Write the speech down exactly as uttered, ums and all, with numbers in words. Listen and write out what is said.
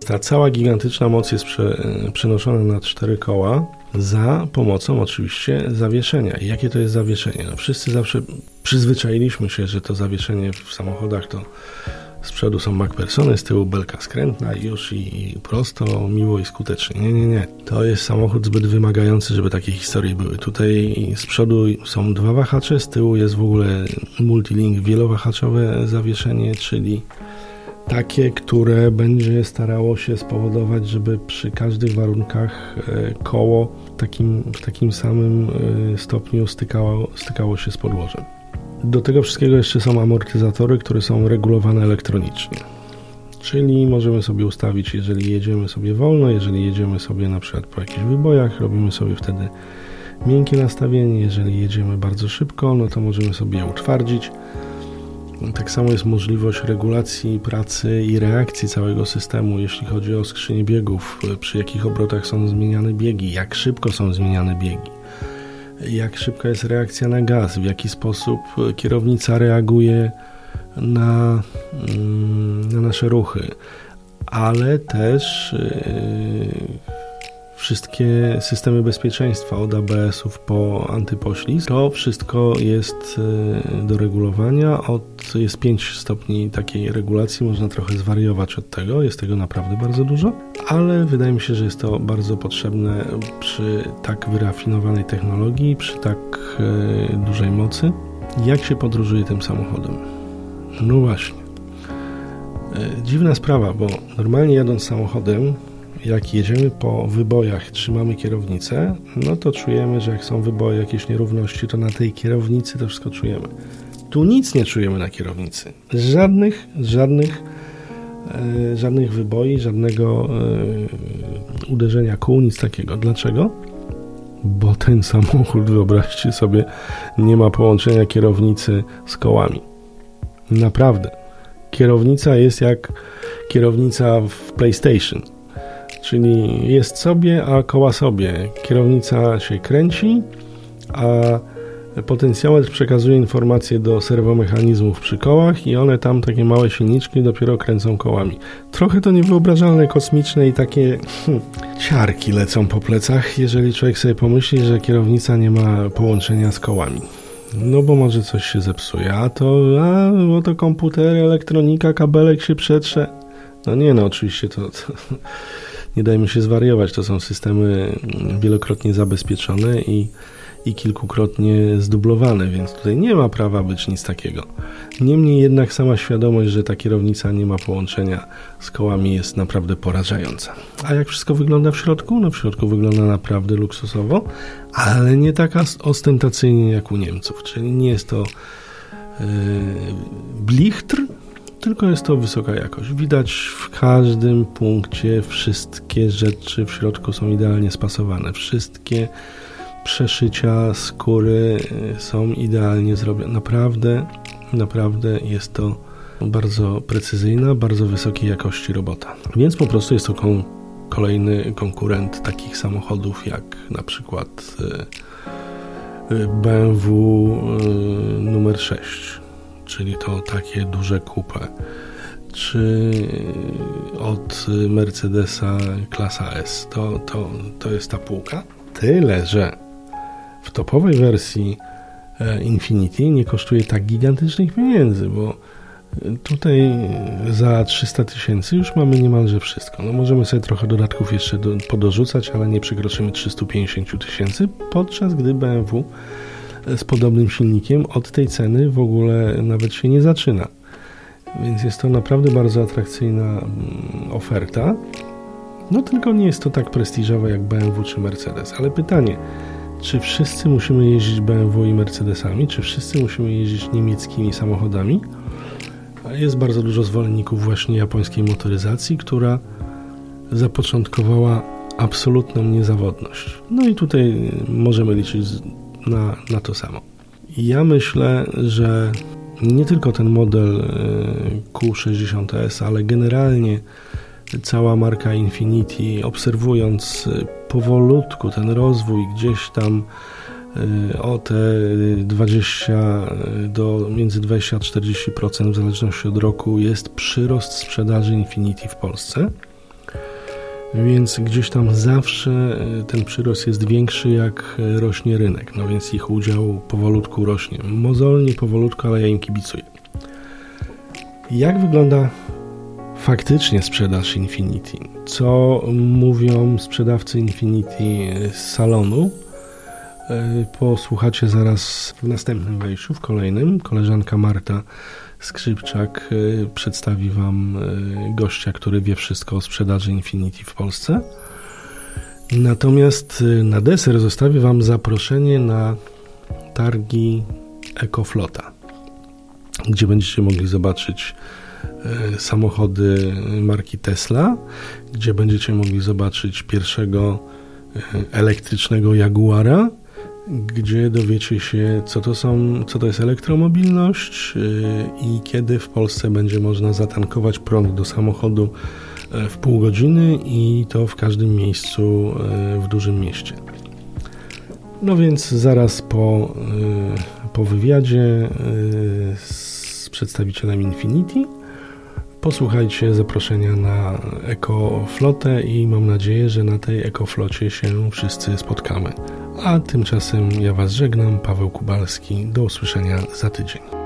Ta cała gigantyczna moc jest prze, przenoszona na cztery koła za pomocą oczywiście zawieszenia. I jakie to jest zawieszenie? No wszyscy zawsze przyzwyczailiśmy się, że to zawieszenie w samochodach to z przodu są MacPhersony, z tyłu belka skrętna i już i, i prosto, miło i skutecznie. Nie, nie, nie. To jest samochód zbyt wymagający, żeby takie historie były. Tutaj z przodu są dwa wahacze, z tyłu jest w ogóle multilink, wielowahaczowe zawieszenie, czyli takie, które będzie starało się spowodować, żeby przy każdych warunkach koło w takim, w takim samym stopniu stykało, stykało się z podłożem. Do tego wszystkiego jeszcze są amortyzatory, które są regulowane elektronicznie. Czyli możemy sobie ustawić, jeżeli jedziemy sobie wolno, jeżeli jedziemy sobie na przykład po jakichś wybojach, robimy sobie wtedy miękkie nastawienie. Jeżeli jedziemy bardzo szybko, no to możemy sobie je utwardzić. Tak samo jest możliwość regulacji pracy i reakcji całego systemu, jeśli chodzi o skrzynię biegów, przy jakich obrotach są zmieniane biegi, jak szybko są zmieniane biegi, jak szybka jest reakcja na gaz, w jaki sposób kierownica reaguje na, na nasze ruchy, ale też yy, wszystkie systemy bezpieczeństwa od A B S-ów po antypoślizg. To wszystko jest do regulowania. Od, jest pięć stopni takiej regulacji. Można trochę zwariować od tego. Jest tego naprawdę bardzo dużo, ale wydaje mi się, że jest to bardzo potrzebne przy tak wyrafinowanej technologii, przy tak e, dużej mocy. Jak się podróżuje tym samochodem? No właśnie. E, dziwna sprawa, bo normalnie jadąc samochodem, jak jedziemy po wybojach, trzymamy kierownicę, no to czujemy, że jak są wyboje, jakieś nierówności, to na tej kierownicy to wszystko czujemy. Tu nic nie czujemy na kierownicy. Żadnych, żadnych, e, żadnych wyboi, żadnego e, uderzenia kół, nic takiego. Dlaczego? Bo ten samochód, wyobraźcie sobie, nie ma połączenia kierownicy z kołami. Naprawdę. Kierownica jest jak kierownica w PlayStation. Czyli jest sobie, a koła sobie. Kierownica się kręci, a potencjometr przekazuje informacje do serwomechanizmów przy kołach i one tam, takie małe silniczki, dopiero kręcą kołami. Trochę to niewyobrażalne, kosmiczne i takie hmm, ciarki lecą po plecach, jeżeli człowiek sobie pomyśli, że kierownica nie ma połączenia z kołami. No bo może coś się zepsuje, a to, a, bo to komputery, elektronika, kabelek się przetrze. No nie, no oczywiście to... to nie dajmy się zwariować, to są systemy wielokrotnie zabezpieczone i, i kilkukrotnie zdublowane, więc tutaj nie ma prawa być nic takiego. Niemniej jednak sama świadomość, że ta kierownica nie ma połączenia z kołami jest naprawdę porażająca. A jak wszystko wygląda w środku? No w środku wygląda naprawdę luksusowo, ale nie taka ostentacyjnie jak u Niemców, czyli nie jest to yy, blichtr, tylko jest to wysoka jakość. Widać w każdym punkcie wszystkie rzeczy w środku są idealnie spasowane. Wszystkie przeszycia skóry są idealnie zrobione. Naprawdę, naprawdę jest to bardzo precyzyjna, bardzo wysokiej jakości robota. Więc po prostu jest to kon- kolejny konkurent takich samochodów jak na przykład B M W numer sześć. Czyli to takie duże coupe, czy od Mercedesa klasa S. To, to, to jest ta półka. Tyle, że w topowej wersji Infiniti nie kosztuje tak gigantycznych pieniędzy, bo tutaj za trzysta tysięcy już mamy niemalże wszystko. No możemy sobie trochę dodatków jeszcze do, podorzucać, ale nie przekroczymy trzysta pięćdziesiąt tysięcy, podczas gdy B M W z podobnym silnikiem od tej ceny w ogóle nawet się nie zaczyna. Więc jest to naprawdę bardzo atrakcyjna oferta. No tylko nie jest to tak prestiżowe jak B M W czy Mercedes. Ale pytanie, czy wszyscy musimy jeździć B M W i Mercedesami? Czy wszyscy musimy jeździć niemieckimi samochodami? Jest bardzo dużo zwolenników właśnie japońskiej motoryzacji, która zapoczątkowała absolutną niezawodność. No i tutaj możemy liczyć Na, na to samo. Ja myślę, że nie tylko ten model Q sześćdziesiąt S, ale generalnie cała marka Infiniti, obserwując powolutku ten rozwój gdzieś tam o te dwadzieścia do między dwadzieścia a czterdzieści procent w zależności od roku jest przyrost sprzedaży Infiniti w Polsce. więc gdzieś tam zawsze ten przyrost jest większy, jak rośnie rynek, no więc ich udział powolutku rośnie. Mozolnie, powolutku, ale ja im kibicuję. Jak wygląda faktycznie sprzedaż Infinity? Co mówią sprzedawcy Infinity z salonu? Posłuchacie zaraz w następnym wejściu, w kolejnym. Koleżanka Marta Skrzypczak przedstawi Wam gościa, który wie wszystko o sprzedaży Infinity w Polsce. Natomiast na deser zostawię Wam zaproszenie na targi EcoFlota, gdzie będziecie mogli zobaczyć samochody marki Tesla, gdzie będziecie mogli zobaczyć pierwszego elektrycznego Jaguara, gdzie dowiecie się, co to są, co to jest elektromobilność i kiedy w Polsce będzie można zatankować prąd do samochodu w pół godziny i to w każdym miejscu w dużym mieście. No więc zaraz po, po wywiadzie z przedstawicielem Infinity posłuchajcie zaproszenia na EcoFlotę i mam nadzieję, że na tej EcoFlocie się wszyscy spotkamy. A tymczasem ja Was żegnam, Paweł Kubalski. Do usłyszenia za tydzień.